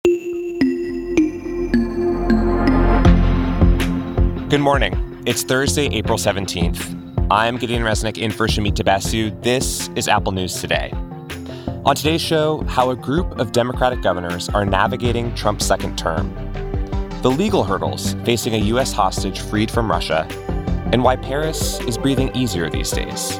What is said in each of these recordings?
Good morning. It's Thursday, April 17th. I'm Gideon Resnick in for Shamit Tabasu. This is Apple News Today. On today's show, how a group of Democratic governors are navigating Trump's second term, the legal hurdles facing a U.S. hostage freed from Russia, and why Paris is breathing easier these days.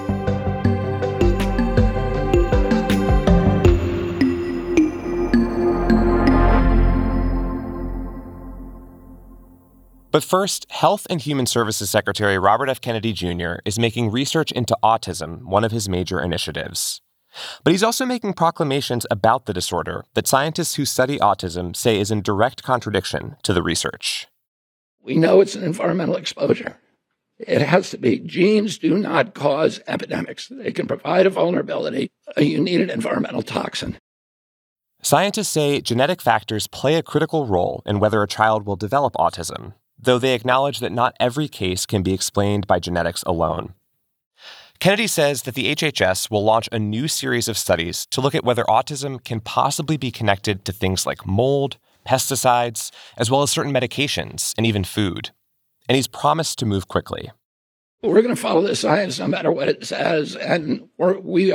But first, Health and Human Services Secretary Robert F. Kennedy Jr. is making research into autism one of his major initiatives. But he's also making proclamations about the disorder that scientists who study autism say is in direct contradiction to the research. We know it's an environmental exposure. It has to be. Genes do not cause epidemics. They can provide a vulnerability. You need an environmental toxin. Scientists say genetic factors play a critical role in whether a child will develop autism, though they acknowledge that not every case can be explained by genetics alone. Kennedy says that the HHS will launch a new series of studies to look at whether autism can possibly be connected to things like mold, pesticides, as well as certain medications and even food. And he's promised to move quickly. We're going to follow the science no matter what it says, and we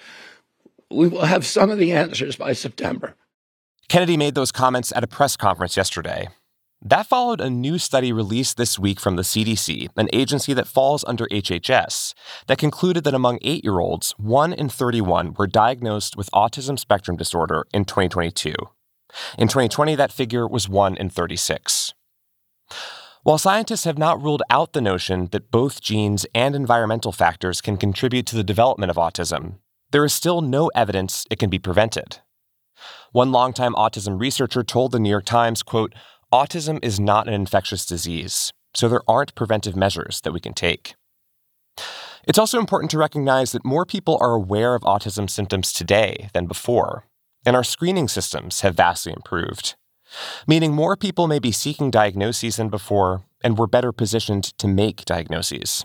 will have some of the answers by September. Kennedy made those comments at a press conference yesterday. That followed a new study released this week from the CDC, an agency that falls under HHS, that concluded that among 8-year-olds, 1 in 31 were diagnosed with autism spectrum disorder in 2022. In 2020, that figure was 1 in 36. While scientists have not ruled out the notion that both genes and environmental factors can contribute to the development of autism, there is still no evidence it can be prevented. One longtime autism researcher told the New York Times, quote, "Autism is not an infectious disease, so there aren't preventive measures that we can take." It's also important to recognize that more people are aware of autism symptoms today than before, and our screening systems have vastly improved, meaning more people may be seeking diagnoses than before, and we're better positioned to make diagnoses.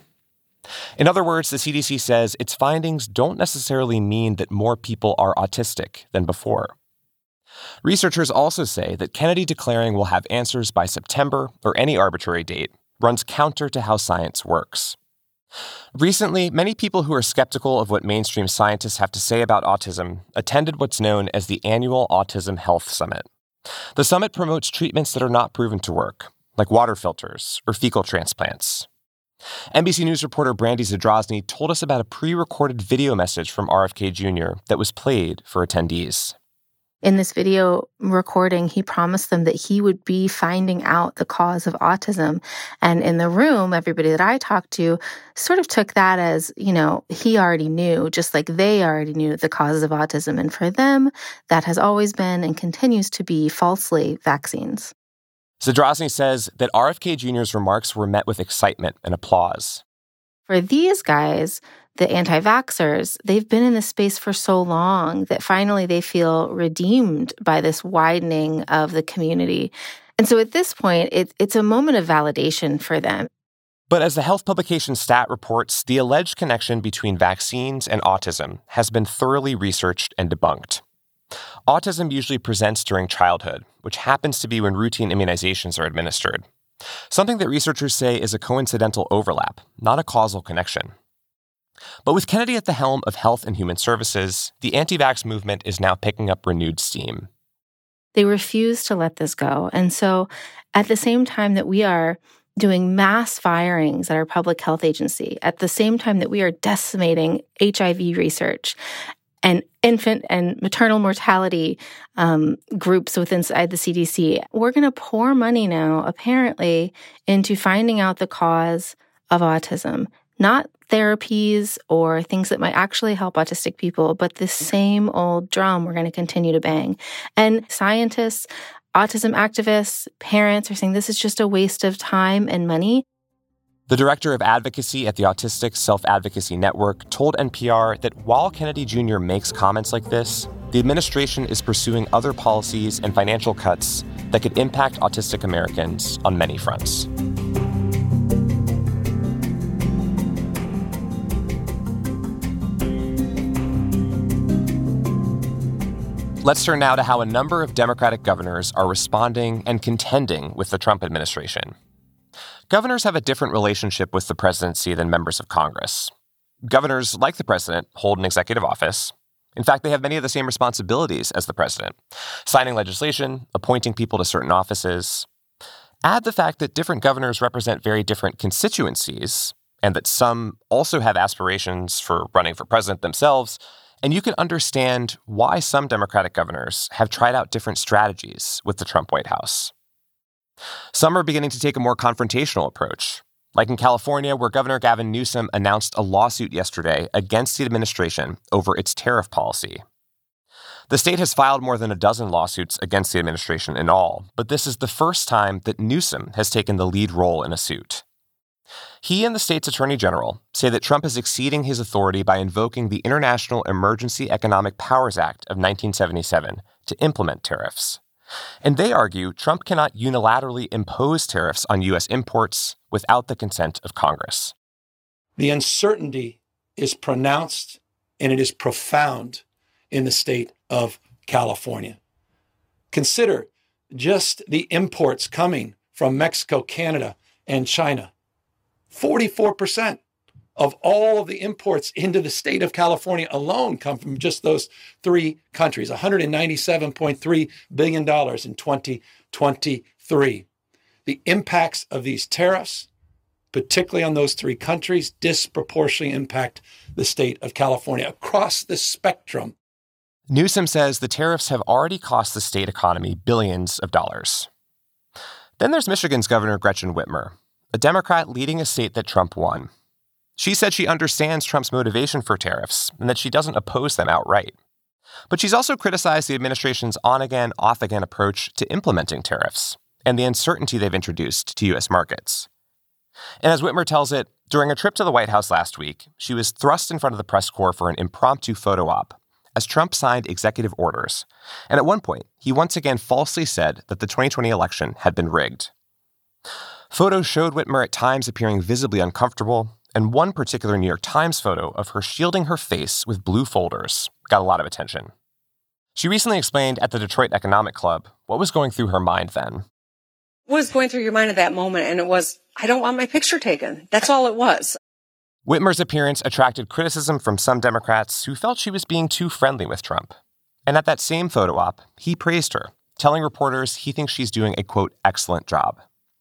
In other words, the CDC says its findings don't necessarily mean that more people are autistic than before. Researchers also say that Kennedy declaring we'll have answers by September or any arbitrary date runs counter to how science works. Recently, many people who are skeptical of what mainstream scientists have to say about autism attended what's known as the annual Autism Health Summit. The summit promotes treatments that are not proven to work, like water filters or fecal transplants. NBC News reporter Brandy Zadrozny told us about a pre-recorded video message from RFK Jr. that was played for attendees. In this video recording, he promised them that he would be finding out the cause of autism. And in the room, everybody that I talked to sort of took that as, he already knew, just like they already knew the causes of autism. And for them, that has always been and continues to be falsely vaccines. Zadrozny says that RFK Jr.'s remarks were met with excitement and applause. For these guys, the anti-vaxxers, they've been in this space for so long that finally they feel redeemed by this widening of the community. And so at this point, it's a moment of validation for them. But as the health publication Stat reports, the alleged connection between vaccines and autism has been thoroughly researched and debunked. Autism usually presents during childhood, which happens to be when routine immunizations are administered. Something that researchers say is a coincidental overlap, not a causal connection. But with Kennedy at the helm of Health and Human Services, the anti-vax movement is now picking up renewed steam. They refuse to let this go. And so at the same time that we are doing mass firings at our public health agency, at the same time that we are decimating HIV research and infant and maternal mortality groups inside the CDC, we're going to pour money now, apparently, into finding out the cause of autism. Not therapies or things that might actually help autistic people, but the same old drum we're going to continue to bang. And scientists, autism activists, parents are saying this is just a waste of time and money. The director of advocacy at the Autistic Self-Advocacy Network told NPR that while Kennedy Jr. makes comments like this, the administration is pursuing other policies and financial cuts that could impact autistic Americans on many fronts. Let's turn now to how a number of Democratic governors are responding and contending with the Trump administration. Governors have a different relationship with the presidency than members of Congress. Governors, like the president, hold an executive office. In fact, they have many of the same responsibilities as the president: signing legislation, appointing people to certain offices. Add the fact that different governors represent very different constituencies, and that some also have aspirations for running for president themselves, and you can understand why some Democratic governors have tried out different strategies with the Trump White House. Some are beginning to take a more confrontational approach, like in California, where Governor Gavin Newsom announced a lawsuit yesterday against the administration over its tariff policy. The state has filed more than a dozen lawsuits against the administration in all, but this is the first time that Newsom has taken the lead role in a suit. He and the state's attorney general say that Trump is exceeding his authority by invoking the International Emergency Economic Powers Act of 1977 to implement tariffs. And they argue Trump cannot unilaterally impose tariffs on U.S. imports without the consent of Congress. The uncertainty is pronounced and it is profound in the state of California. Consider just the imports coming from Mexico, Canada, and China. 44% of all of the imports into the state of California alone come from just those three countries, $197.3 billion in 2023. The impacts of these tariffs, particularly on those three countries, disproportionately impact the state of California across the spectrum. Newsom says the tariffs have already cost the state economy billions of dollars. Then there's Michigan's Governor Gretchen Whitmer, a Democrat leading a state that Trump won. She said she understands Trump's motivation for tariffs and that she doesn't oppose them outright. But she's also criticized the administration's on-again, off-again approach to implementing tariffs and the uncertainty they've introduced to U.S. markets. And as Whitmer tells it, during a trip to the White House last week, she was thrust in front of the press corps for an impromptu photo op as Trump signed executive orders. And at one point, he once again falsely said that the 2020 election had been rigged. Photos showed Whitmer at times appearing visibly uncomfortable, and one particular New York Times photo of her shielding her face with blue folders got a lot of attention. She recently explained at the Detroit Economic Club what was going through her mind then. What was going through your mind at that moment? And it was, I don't want my picture taken. That's all it was. Whitmer's appearance attracted criticism from some Democrats who felt she was being too friendly with Trump. And at that same photo op, he praised her, telling reporters he thinks she's doing a, quote, excellent job.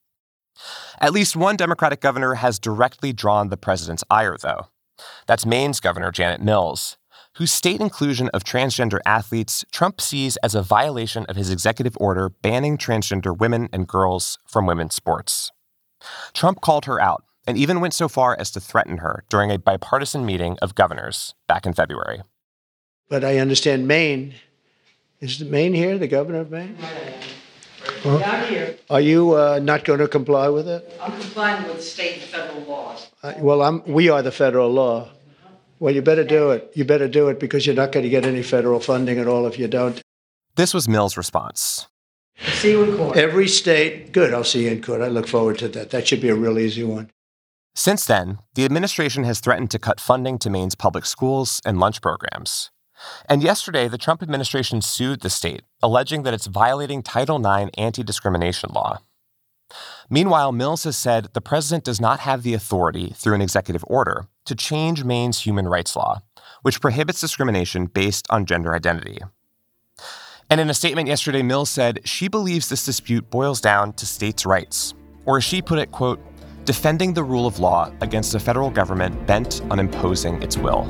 At least one Democratic governor has directly drawn the president's ire, though. That's Maine's Governor Janet Mills, whose state inclusion of transgender athletes Trump sees as a violation of his executive order banning transgender women and girls from women's sports. Trump called her out and even went so far as to threaten her during a bipartisan meeting of governors back in February. But I understand Maine. Is Maine here, the governor of Maine? Huh? Down here. Are you not going to comply with it? I'm complying with state and federal laws. We are the federal law. Well, you better do it. You better do it because you're not going to get any federal funding at all if you don't. This was Mills' response. See you in court. Every state. Good, I'll see you in court. I look forward to that. That should be a real easy one. Since then, the administration has threatened to cut funding to Maine's public schools and lunch programs. And yesterday, the Trump administration sued the state, alleging that it's violating Title IX anti-discrimination law. Meanwhile, Mills has said the president does not have the authority through an executive order to change Maine's human rights law, which prohibits discrimination based on gender identity. And in a statement yesterday, Mills said she believes this dispute boils down to states' rights, or as she put it, quote, defending the rule of law against a federal government bent on imposing its will.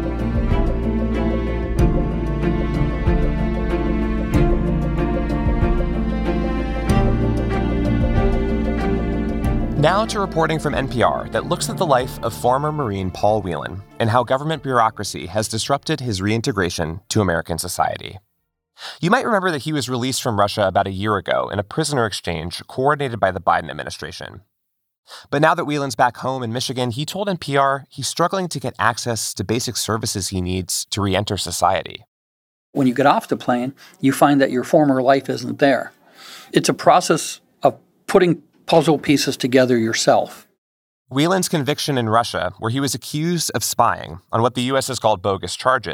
Now to reporting from NPR that looks at the life of former Marine Paul Whelan and how government bureaucracy has disrupted his reintegration to American society. You might remember that he was released from Russia about a year ago in a prisoner exchange coordinated by the Biden administration. But now that Whelan's back home in Michigan, he told NPR he's struggling to get access to basic services he needs to re-enter society. When you get off the plane, you find that your former life isn't there. It's a process of putting puzzle pieces together yourself. Whelan's conviction in Russia, where he was accused of spying on what the U.S. has called bogus charges,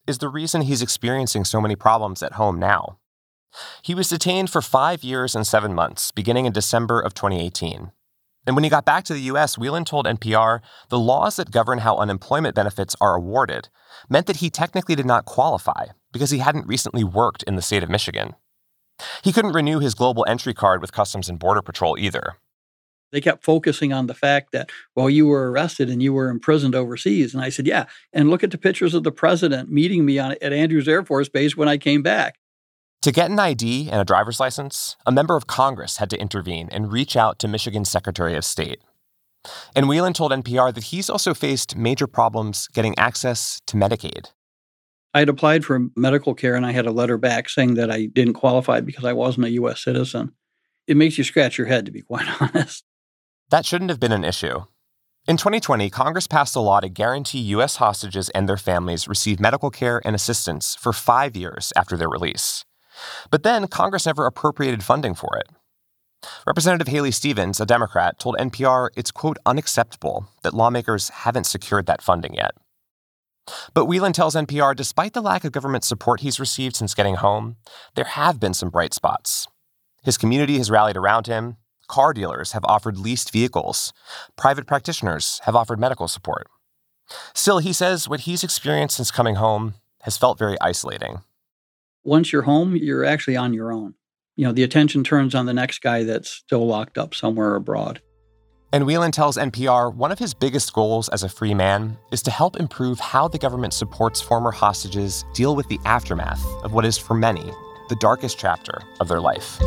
is the reason he's experiencing so many problems at home now. He was detained for 5 years and 7 months, beginning in December of 2018. And when he got back to the U.S., Whelan told NPR the laws that govern how unemployment benefits are awarded meant that he technically did not qualify because he hadn't recently worked in the state of Michigan. He couldn't renew his global entry card with Customs and Border Patrol either. They kept focusing on the fact that, well, you were arrested and you were imprisoned overseas. And I said, yeah. And look at the pictures of the president meeting me at Andrews Air Force Base when I came back. To get an ID and a driver's license, a member of Congress had to intervene and reach out to Michigan's Secretary of State. And Whelan told NPR that he's also faced major problems getting access to Medicaid. I had applied for medical care and I had a letter back saying that I didn't qualify because I wasn't a U.S. citizen. It makes you scratch your head, to be quite honest. That shouldn't have been an issue. In 2020, Congress passed a law to guarantee U.S. hostages and their families receive medical care and assistance for 5 years after their release. But then Congress never appropriated funding for it. Representative Haley Stevens, a Democrat, told NPR it's, quote, unacceptable that lawmakers haven't secured that funding yet. But Whelan tells NPR despite the lack of government support he's received since getting home, there have been some bright spots. His community has rallied around him. Car dealers have offered leased vehicles. Private practitioners have offered medical support. Still, he says what he's experienced since coming home has felt very isolating. Once you're home, you're actually on your own. The attention turns on the next guy that's still locked up somewhere abroad. And Whelan tells NPR one of his biggest goals as a free man is to help improve how the government supports former hostages deal with the aftermath of what is, for many, the darkest chapter of their life.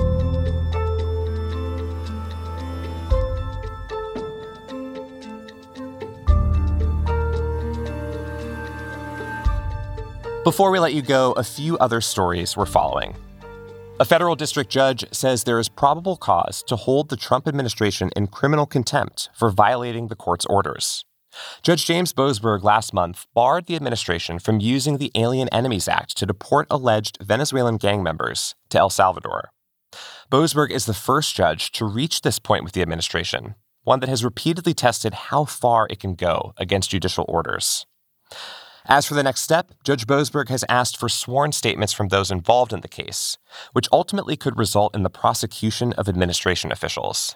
Before we let you go, a few other stories we're following. A federal district judge says there is probable cause to hold the Trump administration in criminal contempt for violating the court's orders. Judge James Boasberg last month barred the administration from using the Alien Enemies Act to deport alleged Venezuelan gang members to El Salvador. Boasberg is the first judge to reach this point with the administration, one that has repeatedly tested how far it can go against judicial orders. As for the next step, Judge Boasberg has asked for sworn statements from those involved in the case, which ultimately could result in the prosecution of administration officials.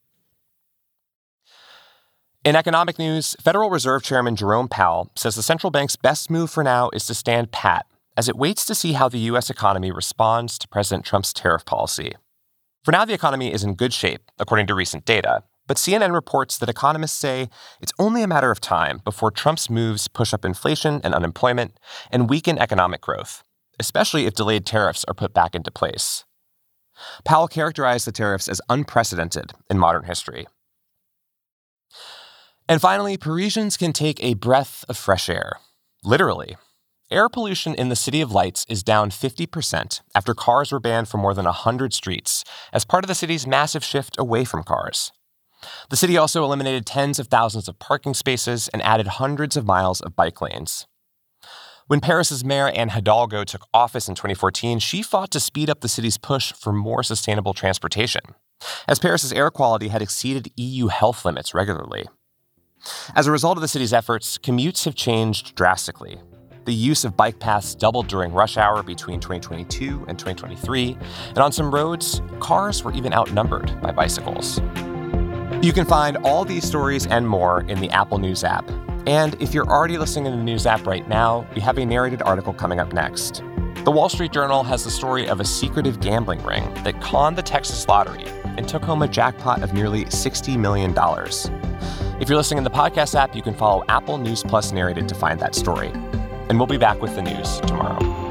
In economic news, Federal Reserve Chairman Jerome Powell says the central bank's best move for now is to stand pat as it waits to see how the U.S. economy responds to President Trump's tariff policy. For now, the economy is in good shape, according to recent data. But CNN reports that economists say it's only a matter of time before Trump's moves push up inflation and unemployment and weaken economic growth, especially if delayed tariffs are put back into place. Powell characterized the tariffs as unprecedented in modern history. And finally, Parisians can take a breath of fresh air. Literally. Air pollution in the City of Lights is down 50% after cars were banned from more than 100 streets as part of the city's massive shift away from cars. The city also eliminated tens of thousands of parking spaces and added hundreds of miles of bike lanes. When Paris's mayor Anne Hidalgo took office in 2014, she fought to speed up the city's push for more sustainable transportation, as Paris's air quality had exceeded EU health limits regularly. As a result of the city's efforts, commutes have changed drastically. The use of bike paths doubled during rush hour between 2022 and 2023, and on some roads, cars were even outnumbered by bicycles. You can find all these stories and more in the Apple News app. And if you're already listening in the News app right now, we have a narrated article coming up next. The Wall Street Journal has the story of a secretive gambling ring that conned the Texas lottery and took home a jackpot of nearly $60 million. If you're listening in the podcast app, you can follow Apple News Plus Narrated to find that story. And we'll be back with the news tomorrow.